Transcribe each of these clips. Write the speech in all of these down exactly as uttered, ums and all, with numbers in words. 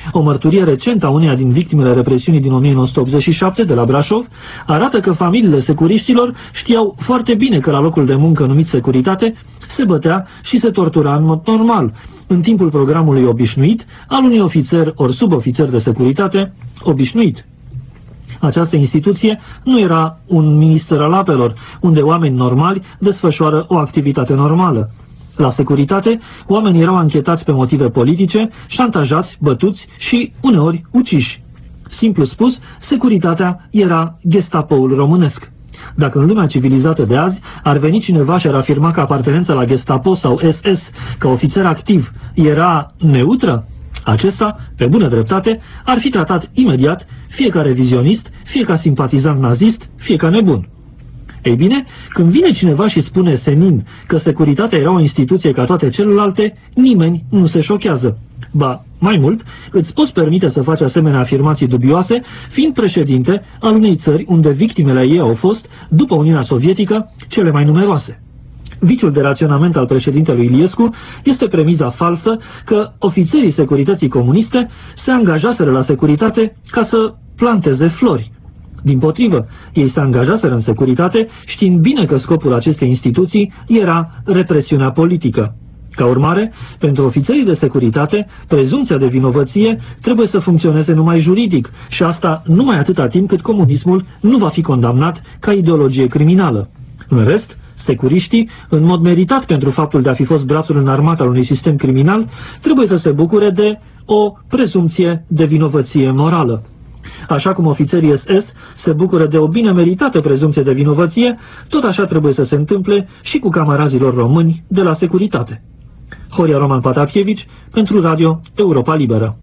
O mărturie recentă a uneia din victimele represiunii din o mie nouă sute optzeci și șapte de la Brașov arată că familiile securiștilor știau foarte bine că la locul de muncă numit securitate se bătea și se tortura în mod normal, în timpul programului obișnuit al unui ofițer ori subofițer de securitate obișnuit. Această instituție nu era un minister al apelor, unde oameni normali desfășoară o activitate normală. La securitate, oamenii erau anchetați pe motive politice, șantajați, bătuți și, uneori, uciși. Simplu spus, securitatea era Gestapoul românesc. Dacă în lumea civilizată de azi ar veni cineva și ar afirma că apartenența la Gestapo sau S S, ca ofițer activ, era neutră, acesta, pe bună dreptate, ar fi tratat imediat, fie ca revizionist, fie ca simpatizant nazist, fie ca nebun. Ei bine, când vine cineva și spune senin că securitatea era o instituție ca toate celelalte, nimeni nu se șochează. Ba, mai mult, îți poți permite să faci asemenea afirmații dubioase, fiind președinte al unei țări unde victimele ei au fost, după Uniunea Sovietică, cele mai numeroase. Viciul de raționament al președintelui Iliescu este premiza falsă că ofițerii securității comuniste se angajaseră la securitate ca să planteze flori. Dimpotrivă, ei se angajaseră în securitate știind bine că scopul acestei instituții era represiunea politică. Ca urmare, pentru ofițerii de securitate, prezumția de vinovăție trebuie să funcționeze numai juridic și asta numai atâta timp cât comunismul nu va fi condamnat ca ideologie criminală. În rest, securiștii, în mod meritat pentru faptul de a fi fost brațul înarmat al unui sistem criminal, trebuie să se bucure de o prezumție de vinovăție morală. Așa cum ofițerii S S se bucură de o bine meritată prezumție de vinovăție, tot așa trebuie să se întâmple și cu camarazilor români de la securitate. Horia Roman Patapievici, pentru Radio Europa Liberă.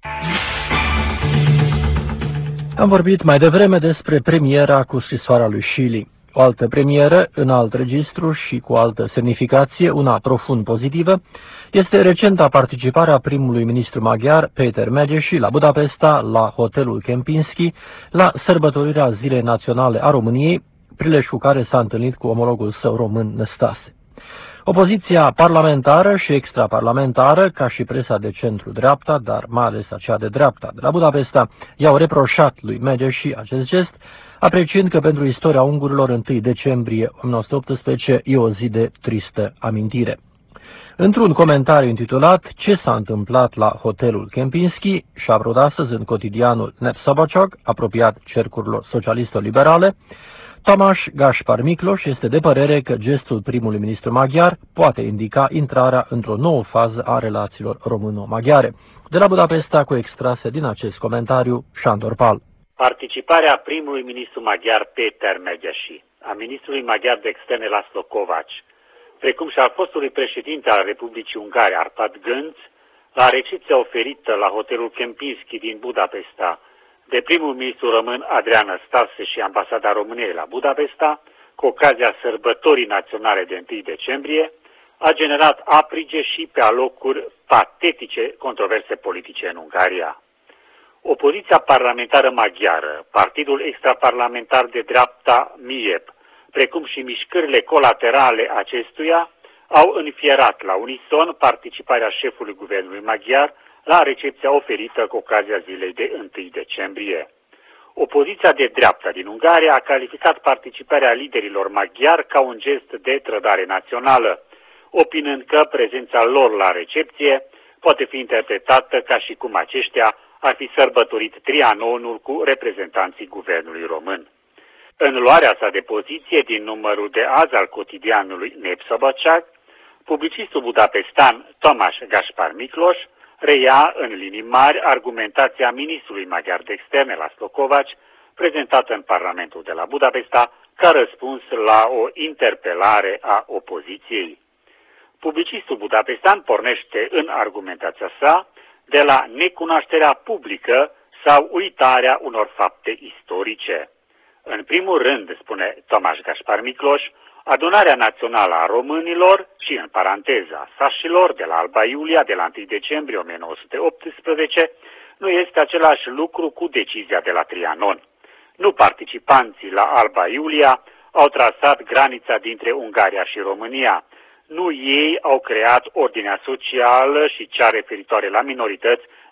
Am vorbit mai devreme despre premiera cu scrisoarea lui Șili. O altă premieră, în alt registru și cu altă semnificație, una profund pozitivă, este recenta participare a primului ministru maghiar, Péter Medesi, la Budapesta, la hotelul Kempinski, la sărbătorirea Zilei Naționale a României, prilej cu care s-a întâlnit cu omologul său român, Năstase. Opoziția parlamentară și extraparlamentară, ca și presa de centru-dreapta, dar mai ales acea de dreapta de la Budapesta, i-au reproșat lui Medesi acest gest, apreciind că pentru istoria ungurilor întâi decembrie o mie nouă sute optsprezece e o zi de tristă amintire. Într-un comentariu intitulat Ce s-a întâmplat la hotelul Kempinski și apărut astăzi în cotidianul Népszabadság, apropiat cercurilor socialisto-liberale, Tamás Gáspár Miklós este de părere că gestul primului ministru maghiar poate indica intrarea într-o nouă fază a relațiilor româno-maghiare. De la Budapesta, cu extrase din acest comentariu, Sándor Pál. Participarea primului ministru maghiar Péter Medesi, a ministrului maghiar de externe László Kovács, precum și al fostului președinte al Republicii Ungare Arpad Gönc, la recepția oferită la hotelul Kempinski din Budapesta de primul ministru român Adrian Năstase și ambasada României la Budapesta, cu ocazia sărbătorii naționale de întâi decembrie, a generat aprige și pe alocuri patetice controverse politice în Ungaria. Opoziția parlamentară maghiară, partidul extraparlamentar de dreapta M I E P, precum și mișcările colaterale acestuia, au înfierat la unison participarea șefului guvernului maghiar la recepția oferită cu ocazia zilei de întâi decembrie. Opoziția de dreapta din Ungaria a calificat participarea liderilor maghiari ca un gest de trădare națională, opinând că prezența lor la recepție poate fi interpretată ca și cum aceștia ar fi sărbătorit Trianonul cu reprezentanții guvernului român. În luarea sa de poziție din numărul de azi al cotidianului Népszabadság, publicistul budapestan Tamás Gáspár Miklós reia în linii mari argumentația ministrului maghiar de externe László Kovács, prezentată în Parlamentul de la Budapesta ca răspuns la o interpelare a opoziției. Publicistul budapestan pornește în argumentația sa de la necunoașterea publică sau uitarea unor fapte istorice. În primul rând, spune Tamás Gáspár Miklós, Adunarea Națională a Românilor și, în paranteza, sașilor de la Alba Iulia de la întâi decembrie o mie nouă sute optsprezece nu este același lucru cu decizia de la Trianon. Nu participanții la Alba Iulia au trasat granița dintre Ungaria și România. Nu ei au creat ordinea socială și cea referitoare la minorități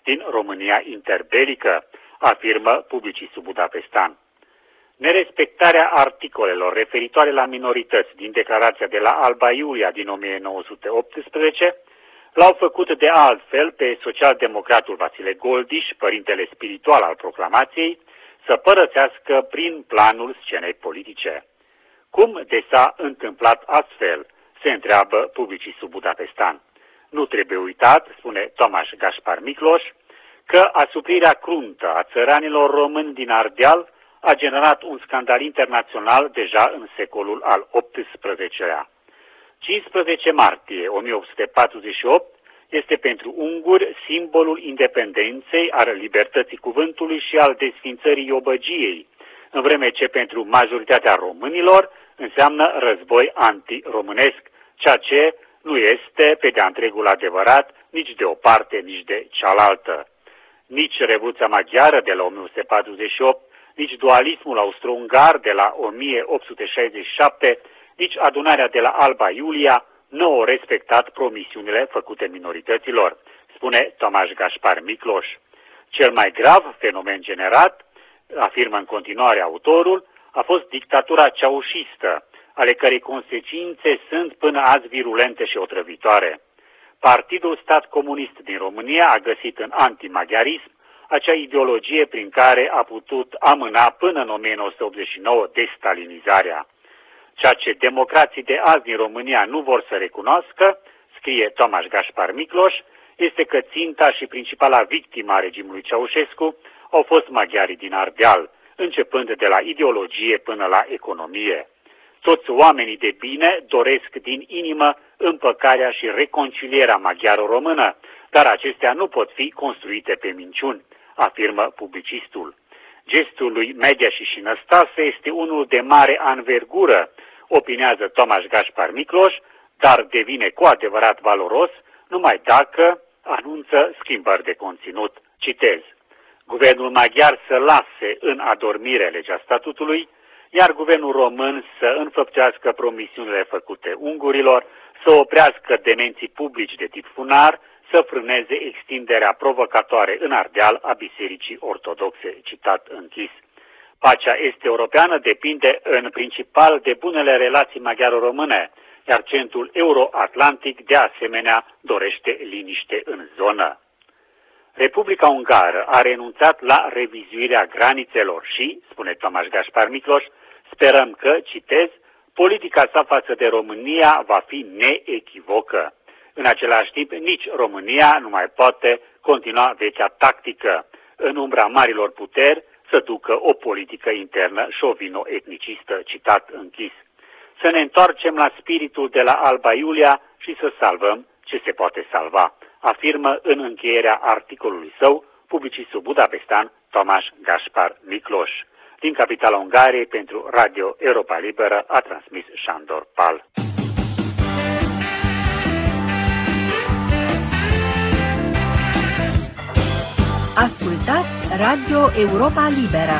din România interbelică, afirmă Publicistul Budapestan. Nerespectarea articolelor referitoare la minorități din declarația de la Alba Iulia din o mie nouă sute optsprezece l-au făcut de altfel pe socialdemocratul Vasile Goldiș, părintele spiritual al proclamației, să părăsească prin planul scenei politice. Cum de s-a întâmplat astfel, se întreabă Publicistul Budapestan. Nu trebuie uitat, spune Tomaș Gașpar Micloș, că asuprirea cruntă a țăranilor români din Ardeal a generat un scandal internațional deja în secolul al optsprezecelea. cincisprezece martie o mie opt sute patruzeci și opt este pentru unguri simbolul independenței, al libertății cuvântului și al desfințării iobăgiei, în vreme ce pentru majoritatea românilor înseamnă război antiromânesc, ceea ce nu este pe de-a întregul adevărat nici de o parte, nici de cealaltă. Nici Revoluția Maghiară de la o mie opt sute patruzeci și opt, nici dualismul austro-ungar de la o mie opt sute șaizeci și șapte, nici adunarea de la Alba Iulia nu au respectat promisiunile făcute minorităților, spune Tomaș Gașpar Micloș. Cel mai grav fenomen generat, afirmă în continuare autorul, a fost dictatura ceaușistă, ale cărei consecințe sunt până azi virulente și otrăvitoare. Partidul Stat Comunist din România a găsit în antimaghiarism acea ideologie prin care a putut amâna până în o mie nouă sute optzeci și nouă destalinizarea. Ceea ce democrații de azi din România nu vor să recunoască, scrie Tomaș Gașpar Micloș, este că ținta și principala victima regimului Ceaușescu au fost maghiarii din Ardeal, începând de la ideologie până la economie. Toți oamenii de bine doresc din inimă împăcarea și reconcilierea maghiaro-română, dar acestea nu pot fi construite pe minciuni, afirmă publicistul. Gestul lui Mediaș și Năstase este unul de mare anvergură, opinează Tomaș Gașpar Micloș, dar devine cu adevărat valoros numai dacă anunță schimbări de conținut. Citez: guvernul maghiar să lase în adormire legea statutului, iar guvernul român să înfăptuiască promisiunile făcute ungurilor, să oprească demenții publici de tip funar, să frâneze extinderea provocatoare în Ardeal a Bisericii Ortodoxe, citat închis. Pacea este europeană depinde în principal de bunele relații maghiaro-române, iar centrul euro-atlantic de asemenea dorește liniște în zonă. Republica Ungară a renunțat la revizuirea granițelor și, spune Tomaș Gașpar Micloș, sperăm că, citez, politica sa față de România va fi neechivocă. În același timp, nici România nu mai poate continua vechea tactică, în umbra marilor puteri, să ducă o politică internă șovino-etnicistă, citat închis. Să ne întoarcem la spiritul de la Alba Iulia și să salvăm ce se poate salva, afirmă în încheierea articolului său publicistul budapestan Tomaș Gașpar Micloș. Din capitala Ungariei, pentru Radio Europa Liberă, a transmis Sándor Pál. Ascultați Radio Europa Liberă.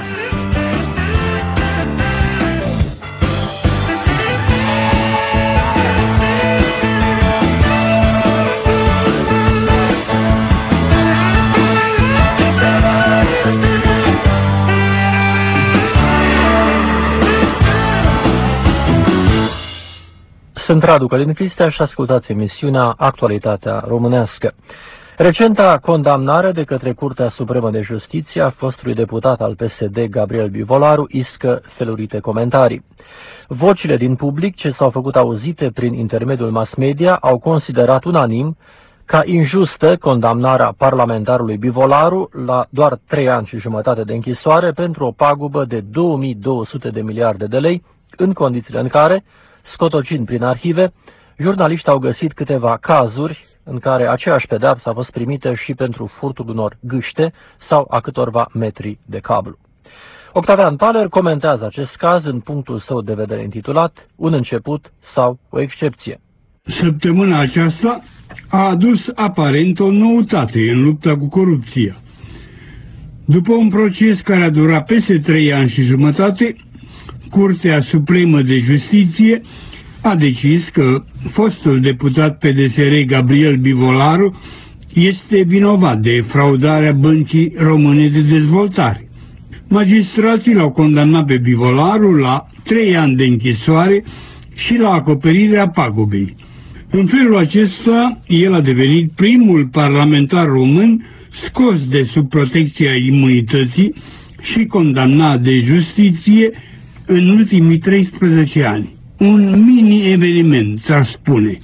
Sunt Radu Călin Cristea și ascultați emisiunea Actualitatea Românească. Recenta condamnare de către Curtea Supremă de Justiție a fostului deputat al P S D Gabriel Bivolaru iscă felurite comentarii. Vocile din public ce s-au făcut auzite prin intermediul mass media au considerat unanim ca injustă condamnarea parlamentarului Bivolaru la doar trei ani și jumătate de închisoare pentru o pagubă de două mii două sute de miliarde de lei, în condițiile în care, scotocind prin arhive, jurnaliștii au găsit câteva cazuri în care aceeași pedeapsă a fost primită și pentru furtul unor gâște sau a câtorva metri de cablu. Octavian Paler comentează acest caz în punctul său de vedere intitulat Un început sau o excepție. Săptămâna aceasta a adus aparent o noutate în lupta cu corupția. După un proces care a durat peste trei ani și jumătate, Curtea Supremă de Justiție a decis că fostul deputat P D S R Gabriel Bivolaru este vinovat de fraudarea Băncii Române de Dezvoltare. Magistrații l-au condamnat pe Bivolaru la trei ani de închisoare și la acoperirea pagubei. În felul acesta, el a devenit primul parlamentar român scos de sub protecția imunității și condamnat de justiție în ultimii treisprezece ani. Un mini-eveniment, s-ar spune.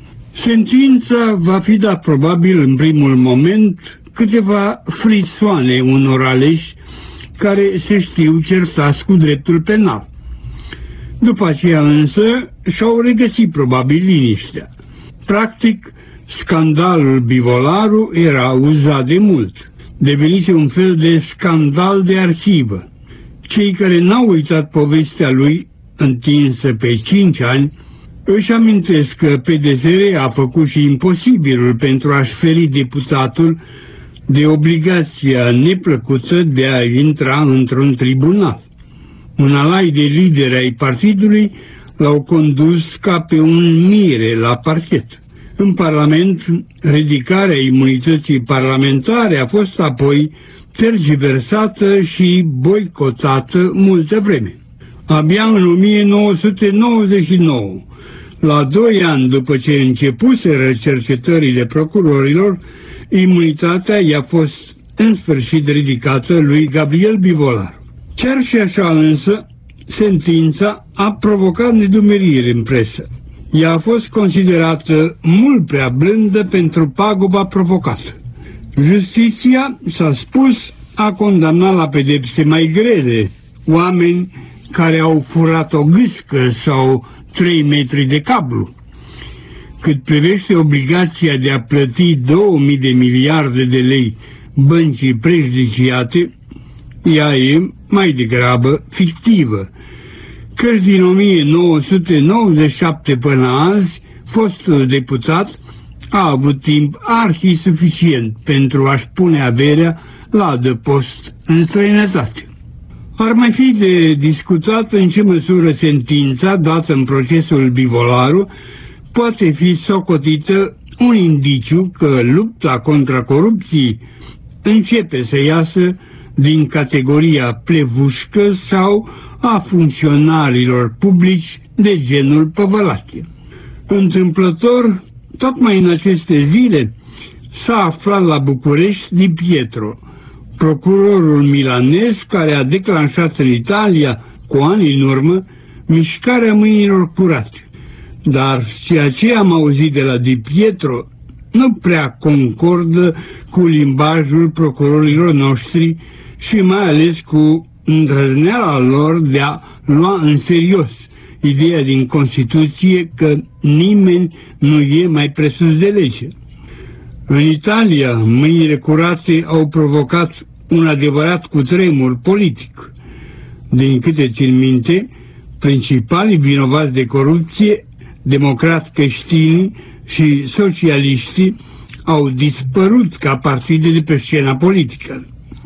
Sentința va fi dat probabil în primul moment câteva frisoane unor aleși care se știu certați cu dreptul penal. După aceea însă și-au regăsit probabil liniștea. Practic, scandalul Bivolaru era uzat de mult. Devenise un fel de scandal de arhivă. Cei care n-au uitat povestea lui, întinsă pe cinci ani, își amintesc că P D S R a făcut și imposibilul pentru a-și feri deputatul de obligația neplăcută de a intra într-un tribunal. Un alai de lideri ai partidului l-au condus ca pe un mire la parchet. În Parlament, ridicarea imunității parlamentare a fost apoi tergiversată și boicotată multă vreme. Abia în o mie nouă sute nouăzeci și nouă, la doi ani după ce începuseră cercetările procurorilor, imunitatea i-a fost în sfârșit ridicată lui Gabriel Bivolaru. Chiar și așa însă, sentința a provocat nedumeriri în presă. Ea a fost considerată mult prea blândă pentru paguba provocată. Justiția, s-a spus, a condamnat la pedepse mai grele oameni care au furat o gâscă sau trei metri de cablu. Cât privește obligația de a plăti două mii de miliarde de lei băncii prejudiciate, ea e mai degrabă fictivă, căci din o mie nouă sute nouăzeci și șapte până azi, fostul deputat a avut timp arhi suficient pentru a-și pune averea la adăpost în străinătate. Ar mai fi de discutat în ce măsură sentința dată în procesul Bivolaru poate fi socotită un indiciu că lupta contra corupției începe să iasă din categoria plevușcă sau a funcționarilor publici de genul Păvălache. Întâmplător, tocmai în aceste zile, s-a aflat la București Di Pietro, procurorul milanez care a declanșat în Italia, cu ani în urmă, mișcarea mâinilor curate. Dar ceea ce am auzit de la Di Pietro nu prea concordă cu limbajul procurorilor noștri și mai ales cu îndrăzneala lor de a lua în serios ideea din Constituție că nimeni nu e mai presus de lege. În Italia, mâinile curate au provocat un adevărat cutremur politic. Din câte țin minte, principalii vinovați de corupție, democrați creștini și socialiștii, au dispărut ca partide de pe scena politică.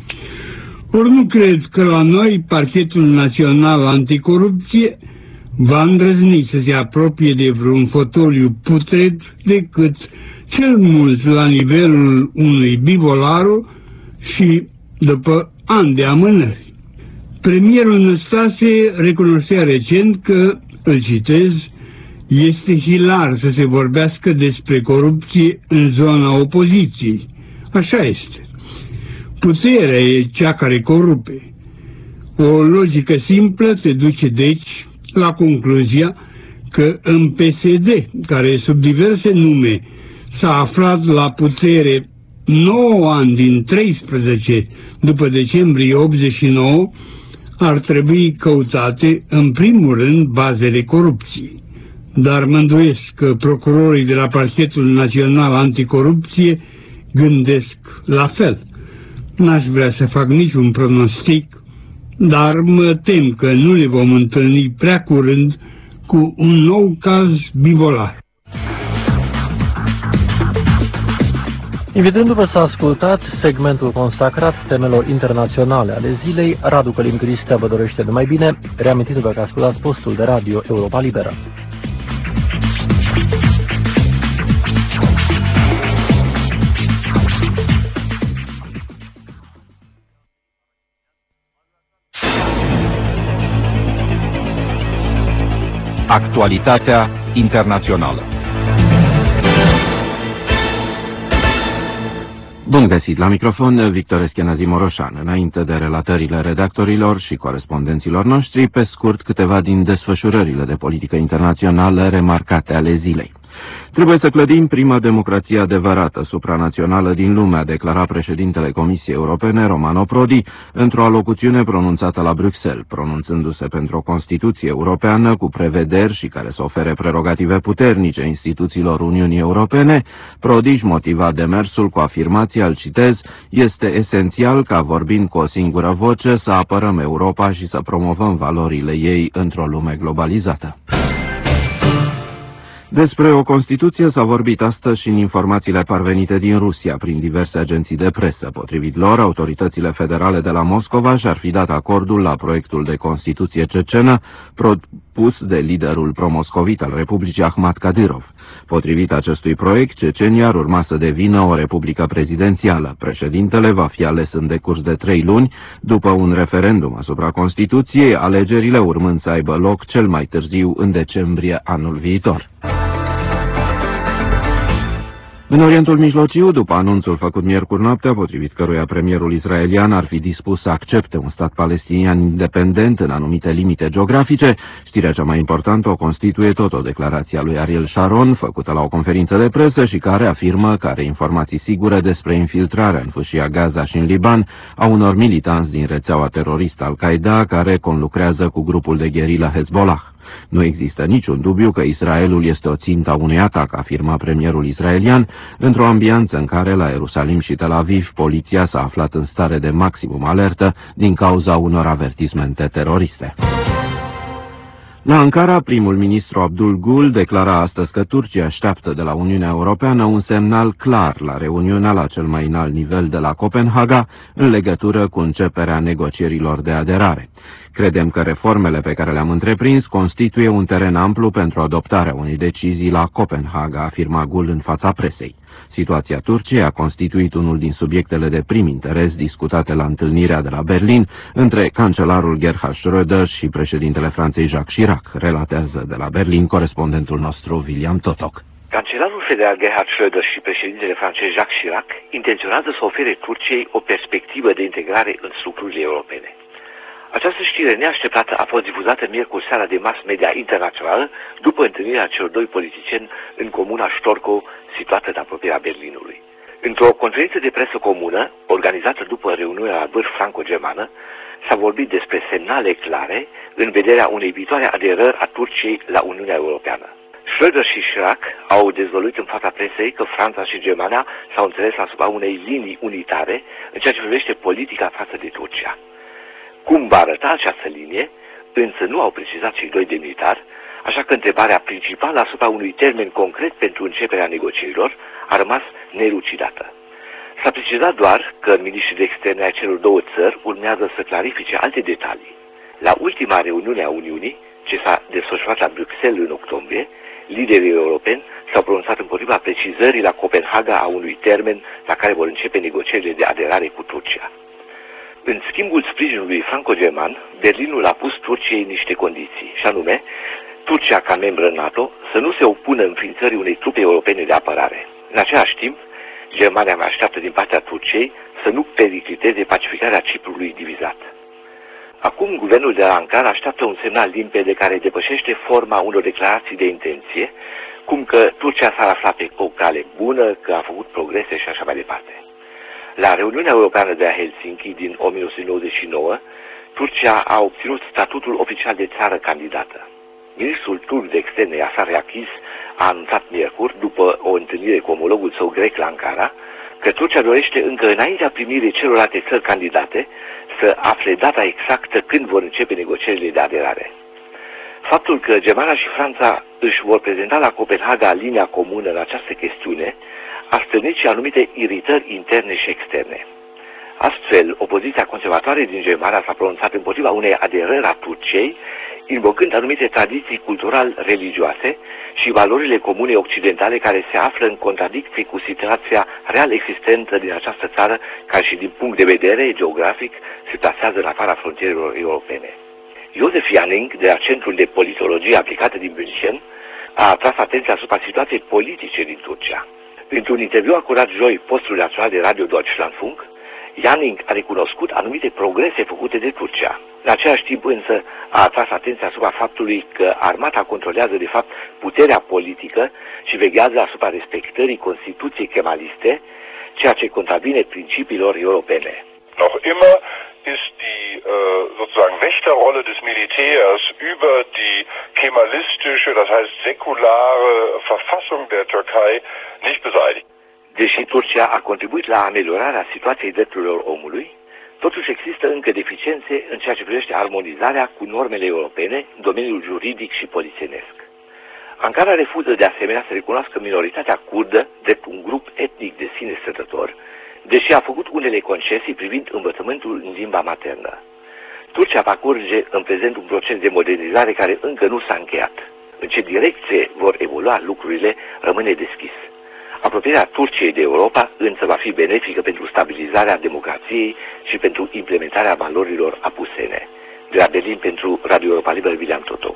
Ori nu cred că la noi Parchetul Național Anticorupție va îndrăzni să se apropie de vreun fotoliu putred decât cel mult la nivelul unui Bivolaru și după ani de amânări. Premierul Năstase recunoștea recent că, îl citez, este hilar să se vorbească despre corupție în zona opoziției. Așa este. Puterea e cea care corupe. O logică simplă te duce deci la concluzia că în P S D, care sub diverse nume s-a aflat la putere nouă ani din treisprezece după decembrie optzeci și nouă, ar trebui căutate în primul rând bazele corupției. Dar mă îndoiesc că procurorii de la Parchetul Național Anticorupție gândesc la fel. N-aș vrea să fac niciun pronostic, dar mă tem că nu le vom întâlni prea curând cu un nou caz Bivolaru. Invitându-vă să ascultați segmentul consacrat temelor internaționale ale zilei, Radu Călim Cristea vă dorește numai bine, reamintindu-vă că ascultați postul de radio Europa Liberă. Actualitatea internațională. Bun găsit la microfon, Victor Eschenazi Moroșan. Înainte de relatările redactorilor și corespondenților noștri, pe scurt câteva din desfășurările de politică internațională remarcate ale zilei. Trebuie să clădim prima democrație adevărată supranațională din lume, a declarat președintele Comisiei Europene, Romano Prodi, într-o alocuțiune pronunțată la Bruxelles, pronunțându-se pentru o Constituție europeană cu prevederi și care să ofere prerogative puternice instituțiilor Uniunii Europene. Prodi își motiva demersul cu afirmația, îl citez, este esențial ca, vorbind cu o singură voce, să apărăm Europa și să promovăm valorile ei într-o lume globalizată. Despre o Constituție s-a vorbit astăzi și în informațiile parvenite din Rusia prin diverse agenții de presă. Potrivit lor, autoritățile federale de la Moscova și-ar fi dat acordul la proiectul de Constituție cecenă propus de liderul pro-moscovit al Republicii Ahmad Kadyrov. Potrivit acestui proiect, Cecenia ar urma să devină o republică prezidențială. Președintele va fi ales în decurs de trei luni, după un referendum asupra Constituției, alegerile urmând să aibă loc cel mai târziu în decembrie anul viitor. În Orientul Mijlociu, după anunțul făcut miercuri noaptea, potrivit căruia premierul israelian ar fi dispus să accepte un stat palestinian independent în anumite limite geografice, știrea cea mai importantă o constituie tot o declarație a lui Ariel Sharon, făcută la o conferință de presă și care afirmă că are informații sigure despre infiltrarea în fâșia Gaza și în Liban a unor militanți din rețeaua teroristă Al-Qaeda care conlucrează cu grupul de gherilă Hezbollah. Nu există niciun dubiu că Israelul este o țintă a unui atac, afirma premierul israelian, într-o ambianță în care la Ierusalim și Tel Aviv poliția s-a aflat în stare de maximum alertă din cauza unor avertismente teroriste. La Ankara, primul ministru Abdul Gül declara astăzi că Turcia așteaptă de la Uniunea Europeană un semnal clar la reuniunea la cel mai înalt nivel de la Copenhaga în legătură cu începerea negocierilor de aderare. Credem că reformele pe care le-am întreprins constituie un teren amplu pentru adoptarea unei decizii la Copenhaga, afirma Gül în fața presei. Situația Turciei a constituit unul din subiectele de prim interes discutate la întâlnirea de la Berlin între cancelarul Gerhard Schröder și președintele Franței Jacques Chirac, relatează de la Berlin corespondentul nostru William Totok. Cancelarul federal Gerhard Schröder și președintele francez Jacques Chirac intenționează să ofere Turciei o perspectivă de integrare în structurile europene. Această știre neașteptată a fost difuzată miercuri seara de mass media internațională după întâlnirea celor doi politicieni în comuna Storkow, situată în apropierea Berlinului. Într-o conferință de presă comună, organizată după reuniunea la vârf franco-germană, s-a vorbit despre semnale clare în vederea unei viitoare aderări a Turciei la Uniunea Europeană. Schröder și Chirac au dezvăluit în fața presei că Franța și Germania s-au înțeles asupra unei linii unitare în ceea ce privește politica față de Turcia. Cum va arăta această linie, însă nu au precizat cei doi demnitari, așa că întrebarea principală asupra unui termen concret pentru începerea negocierilor a rămas nelucidată. S-a precizat doar că miniștrii de externe ai celor două țări urmează să clarifice alte detalii. La ultima reuniune a Uniunii, ce s-a desfășurat la Bruxelles în octombrie, liderii europeni s-au pronunțat împotriva precizării la Copenhaga a unui termen la care vor începe negocierile de aderare cu Turcia. În schimbul sprijinului franco-german, Berlinul a pus Turciei niște condiții, și anume, Turcia ca membră NATO să nu se opună înființării unei trupe europene de apărare. În același timp, Germania mai așteaptă din partea Turciei să nu pericliteze pacificarea Ciprului divizat. Acum, guvernul de la Ankara așteaptă un semnal limpede care depășește forma unor declarații de intenție, cum că Turcia s-ar afla pe o cale bună, că a făcut progrese și așa mai departe. La reuniunea europeană de la Helsinki din o mie nouă sute nouăzeci și nouă, Turcia a obținut statutul oficial de țară candidată. Ministrul turc de externe, Yasar Yakiz, a anunțat miercuri, după o întâlnire cu omologul său grec la Ankara, că Turcia dorește încă înaintea primirii celorlalte țări candidate să afle data exactă când vor începe negocierile de aderare. Faptul că Germania și Franța își vor prezenta la Copenhaga linia comună în această chestiune a stârnit și anumite iritări interne și externe. Astfel, opoziția conservatoare din Germania s-a pronunțat împotriva unei aderări a Turciei, invocând anumite tradiții cultural-religioase și valorile comune occidentale care se află în contradicție cu situația real existentă din această țară, care și din punct de vedere geografic se plasează în afara frontierelor europene. Josef Janning, de la Centrul de Politologie Aplicată din München, a atras atenția asupra situației politice din Turcia. Într-un interviu acurat joi postului național de Radio Deutschlandfunk, Janning a recunoscut anumite progrese făcute de Turcia. În același timp însă a atras atenția asupra faptului că armata controlează de fapt puterea politică și veghează asupra respectării Constituției kemaliste, ceea ce contravine principiilor europene. Noch immer ist die äh, sozusagen Wächterrolle des Militärs über die kemalistische, das heißt säkulare Verfassung der Türkei nicht beseitigt. Deși Turcia a contribuit la ameliorarea situației drepturilor omului, totuși există încă deficiențe în ceea ce privește armonizarea cu normele europene în domeniul juridic și polițienesc. Ankara refuză de asemenea să recunoască minoritatea kurdă drept un grup etnic de sine stătător, deși a făcut unele concesii privind învățământul în limba maternă. Turcia parcurge în prezent un proces de modernizare care încă nu s-a încheiat. În ce direcție vor evolua lucrurile rămâne deschis. Apropierea Turciei de Europa însă va fi benefică pentru stabilizarea democrației și pentru implementarea valorilor apusene. De la Berlin pentru Radio Europa Liberă, William Totoc.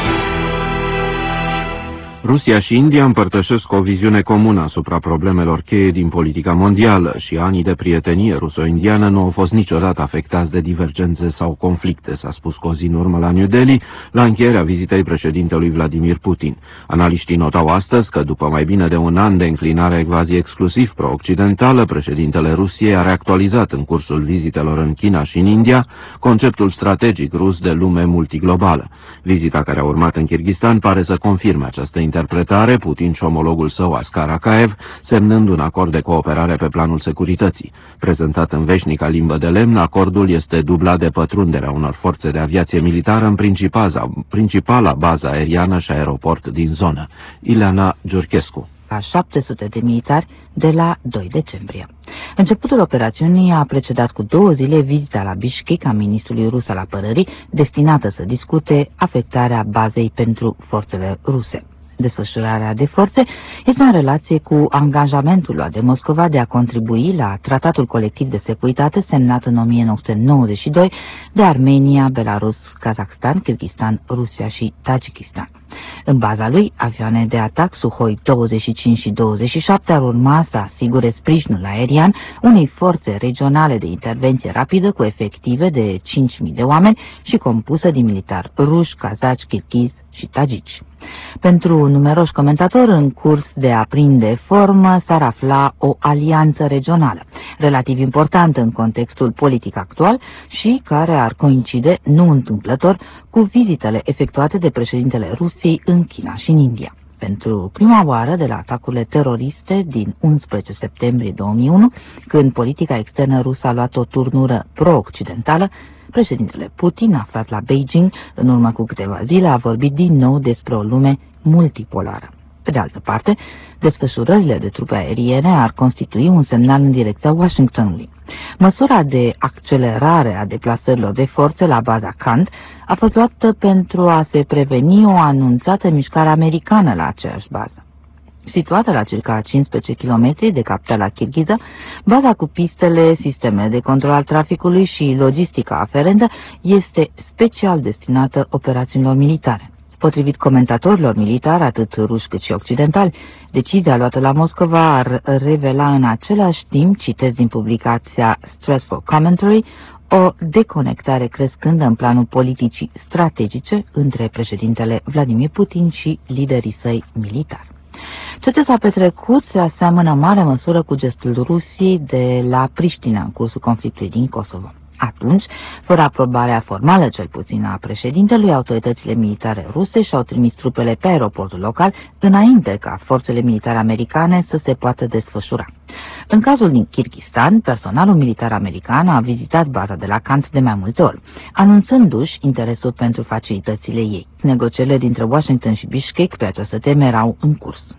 Rusia și India împărtășesc o viziune comună asupra problemelor cheie din politica mondială și anii de prietenie ruso-indiană nu au fost niciodată afectați de divergențe sau conflicte, s-a spus cu o zi în urmă la New Delhi, la încheierea vizitei președintelui Vladimir Putin. Analiștii notau astăzi că după mai bine de un an de înclinare quasi exclusiv pro-occidentală, președintele Rusiei a reactualizat în cursul vizitelor în China și în India conceptul strategic rus de lume multiglobală. Vizita care a urmat în Kirghistan pare să confirme această interpretare, Putin și omologul său Askar Akaev, semnând un acord de cooperare pe planul securității. Prezentat în veșnica limbă de lemn, acordul este dublat de pătrunderea unor forțe de aviație militară în principala, principala bază aeriană și aeroport din zonă. Ileana Giurchescu. A șapte sute de militari de la doi decembrie. Începutul operațiunii a precedat cu două zile vizita la Bishkek a ministrului rus al apărării, destinată să discute afectarea bazei pentru forțele ruse. Desfășurarea de forțe este în relație cu angajamentul luat de Moscova de a contribui la Tratatul Colectiv de Securitate semnat în o mie nouă sute nouăzeci și doi de Armenia, Belarus, Kazakhstan, Kirghistan, Rusia și Tajikistan. În baza lui, avioane de atac Suhoi douăzeci și cinci și douăzeci și șapte ar urma să asigure sprijinul aerian unei forțe regionale de intervenție rapidă cu efective de cinci mii de oameni și compusă din militari ruși, kazaci, kirghizi și tagici. Pentru numeroși comentatori, în curs de a prinde formă s-ar afla o alianță regională, relativ importantă în contextul politic actual și care ar coincide, nu întâmplător, cu vizitele efectuate de președintele Rusiei în China și în India. Pentru prima oară de la atacurile teroriste din unsprezece septembrie două mii unu, când politica externă rusă a luat o turnură pro-occidentală, președintele Putin, aflat la Beijing în urmă cu câteva zile, a vorbit din nou despre o lume multipolară. Pe de altă parte, desfășurările de trupe aeriene ar constitui un semnal în direcția Washingtonului. Măsura de accelerare a deplasărilor de forțe la baza Kand a fost luată pentru a se preveni o anunțată mișcare americană la aceeași bază. Situată la circa cincisprezece kilometri de capitala kirghiză, baza cu pistele, sisteme de control al traficului și logistica aferentă este special destinată operațiunilor militare. Potrivit comentatorilor militari, atât ruși cât și occidentali, decizia luată la Moscova ar revela în același timp, citesc din publicația Stressful Commentary, o deconectare crescândă în planul politicii strategice între președintele Vladimir Putin și liderii săi militari. Ceea ce s-a petrecut se aseamănă în mare măsură cu gestul Rusiei de la Priștina în cursul conflictului din Kosovo. Atunci, fără aprobarea formală cel puțin a președintelui, autoritățile militare ruse și-au trimis trupele pe aeroportul local înainte ca forțele militare americane să se poată desfășura. În cazul din Kirghistan, personalul militar american a vizitat baza de la Kand de mai multe ori, anunțându-și interesul pentru facilitățile ei. Negocierile dintre Washington și Bishkek pe această temă erau în curs.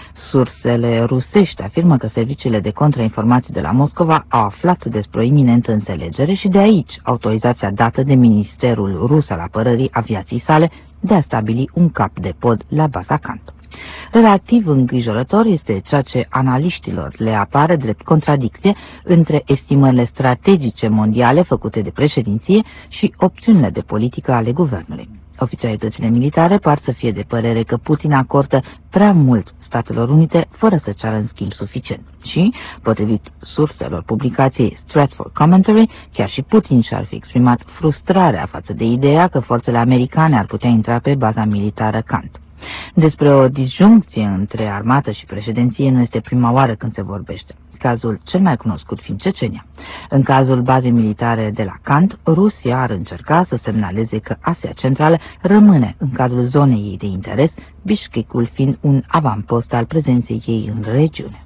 Sursele rusești afirmă că serviciile de contrainformații de la Moscova au aflat despre o iminentă înțelegere și de aici autorizația dată de Ministerul Rus al Apărării Aviației sale de a stabili un cap de pod la baza Kand. Relativ îngrijorător este ceea ce analiștilor le apare drept contradicție între estimările strategice mondiale făcute de președinție și opțiunile de politică ale guvernului. Oficialitățile militare par să fie de părere că Putin acordă prea mult Statelor Unite fără să ceară în schimb suficient. Și, potrivit surselor publicației Stratford Commentary, chiar și Putin și-ar fi exprimat frustrarea față de ideea că forțele americane ar putea intra pe baza militară Kant. Despre o disjuncție între armată și președinție nu este prima oară când se vorbește, cazul cel mai cunoscut fiind Cecenia. În cazul bazei militare de la Kant, Rusia ar încerca să semnaleze că Asia Centrală rămâne în cadrul zonei ei de interes, Bishkekul fiind un avampost al prezenței ei în regiune.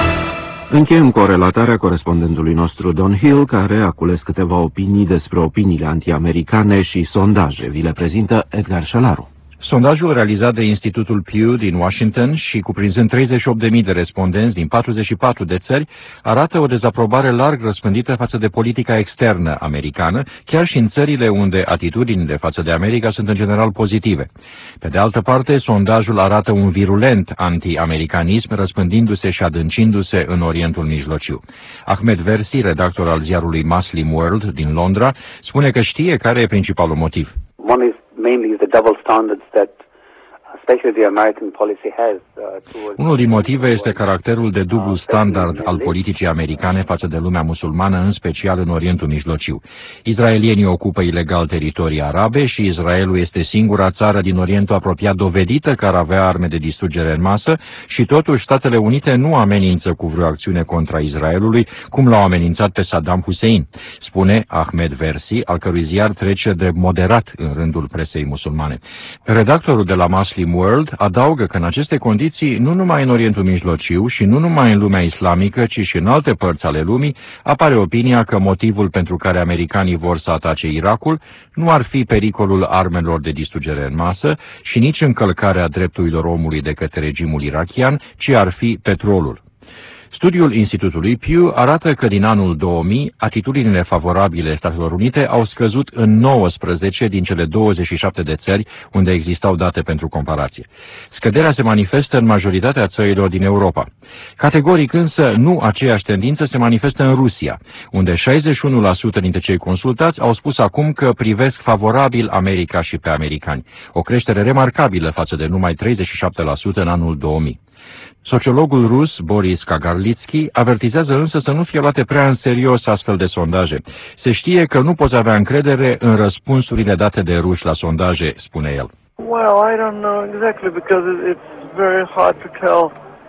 Încheiem cu o relatare a corespondentului nostru Don Hill, care a cules câteva opinii despre opiniile anti-americane și sondaje. Vi le prezintă Edgar Șalaru. Sondajul realizat de Institutul Pew din Washington și cuprinzând treizeci și opt de mii de respondenți din patruzeci și patru de țări arată o dezaprobare larg răspândită față de politica externă americană, chiar și în țările unde atitudinile față de America sunt în general pozitive. Pe de altă parte, sondajul arată un virulent anti-americanism răspândindu-se și adâncindu-se în Orientul Mijlociu. Ahmed Versi, redactor al ziarului Muslim World din Londra, spune că știe care e principalul motiv. One is mainly the double standards that especially the American policy has towards... Unul din motive este caracterul de dublu standard al politicii americane față de lumea musulmană, în special în Orientul Mijlociu. Izraelienii ocupă ilegal teritorii arabe și Israelul este singura țară din Orientul apropiat dovedită că ar avea arme de distrugere în masă și totuși Statele Unite nu amenință cu vreo acțiune contra Israelului, cum l-au amenințat pe Saddam Hussein, spune Ahmed Versi, al cărui ziar trece de moderat în rândul presei musulmane. Redactorul de la Muslim World adaugă că în aceste condiții, nu numai în Orientul Mijlociu și nu numai în lumea islamică, ci și în alte părți ale lumii, apare opinia că motivul pentru care americanii vor să atace Irakul nu ar fi pericolul armelor de distrugere în masă și nici încălcarea drepturilor omului de către regimul irakian, ci ar fi petrolul. Studiul Institutului Pew arată că din anul două mii, atitudinile favorabile Statelor Unite au scăzut în nouăsprezece din cele douăzeci și șapte de țări unde existau date pentru comparație. Scăderea se manifestă în majoritatea țărilor din Europa. Categoric însă, nu aceeași tendință se manifestă în Rusia, unde șaizeci și unu la sută dintre cei consultați au spus acum că privesc favorabil America și pe americani, o creștere remarcabilă față de numai treizeci și șapte la sută în anul două mii. Sociologul rus Boris Kagarlitsky avertizează însă să nu fie luate prea în serios astfel de sondaje. Se știe că nu poți avea încredere în răspunsurile date de ruși la sondaje, spune el. Well, I don't know exactly because it's very hard to tell.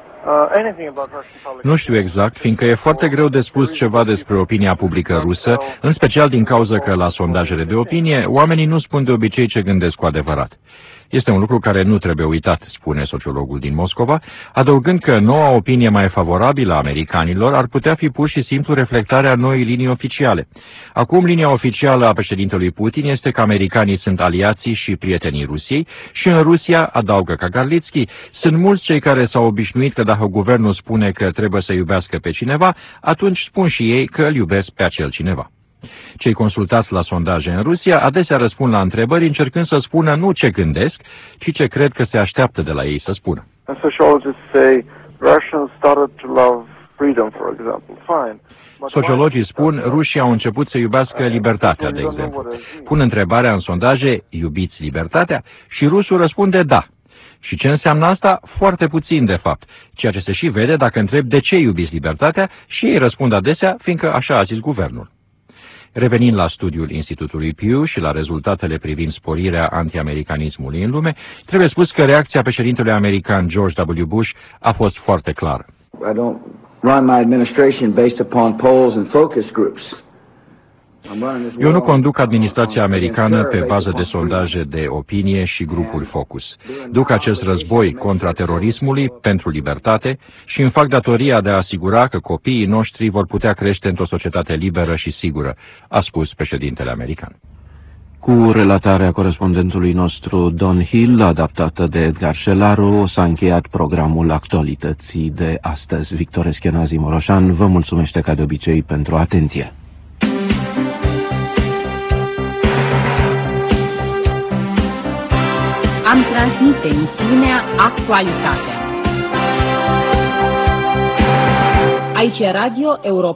Nu știu exact, fiindcă e foarte greu de spus ceva despre opinia publică rusă, în special din cauza că la sondajele de opinie oamenii nu spun de obicei ce gândesc cu adevărat. Este un lucru care nu trebuie uitat, spune sociologul din Moscova, adăugând că noua opinie mai favorabilă a americanilor ar putea fi pur și simplu reflectarea noii linii oficiale. Acum, linia oficială a președintelui Putin este că americanii sunt aliații și prietenii Rusiei și în Rusia, adaugă Kagarlitsky, sunt mulți cei care s-au obișnuit că dacă guvernul spune că trebuie să iubească pe cineva, atunci spun și ei că îl iubesc pe acel cineva. Cei consultați la sondaje în Rusia adesea răspund la întrebări încercând să spună nu ce gândesc, ci ce cred că se așteaptă de la ei să spună. Sociologii spun, rușii au început să iubească libertatea, de exemplu. Pun întrebarea în sondaje, iubiți libertatea? Și rusul răspunde da. Și ce înseamnă asta? Foarte puțin, de fapt. Ceea ce se și vede dacă întreb de ce iubiți libertatea și ei răspund adesea, fiindcă așa a zis guvernul. Revenind la studiul Institutului Pew și la rezultatele privind sporirea antiamericanismului în lume, trebuie spus că reacția președintelui american George W. Bush a fost foarte clară. I don't run my administration based upon polls and focus groups. Eu nu conduc administrația americană pe bază de sondaje de opinie și grupuri focus. Duc acest război contra terorismului pentru libertate și îmi fac datoria de a asigura că copiii noștri vor putea crește într-o societate liberă și sigură, a spus președintele american. Cu relatarea corespondentului nostru Don Hill, adaptată de Edgar Șelaru, s-a încheiat programul actualității de astăzi. Victor Eschenazi Moroșan vă mulțumește ca de obicei pentru atenție. am transmite emisiunea Actualitatea. Aici e Radio Europa.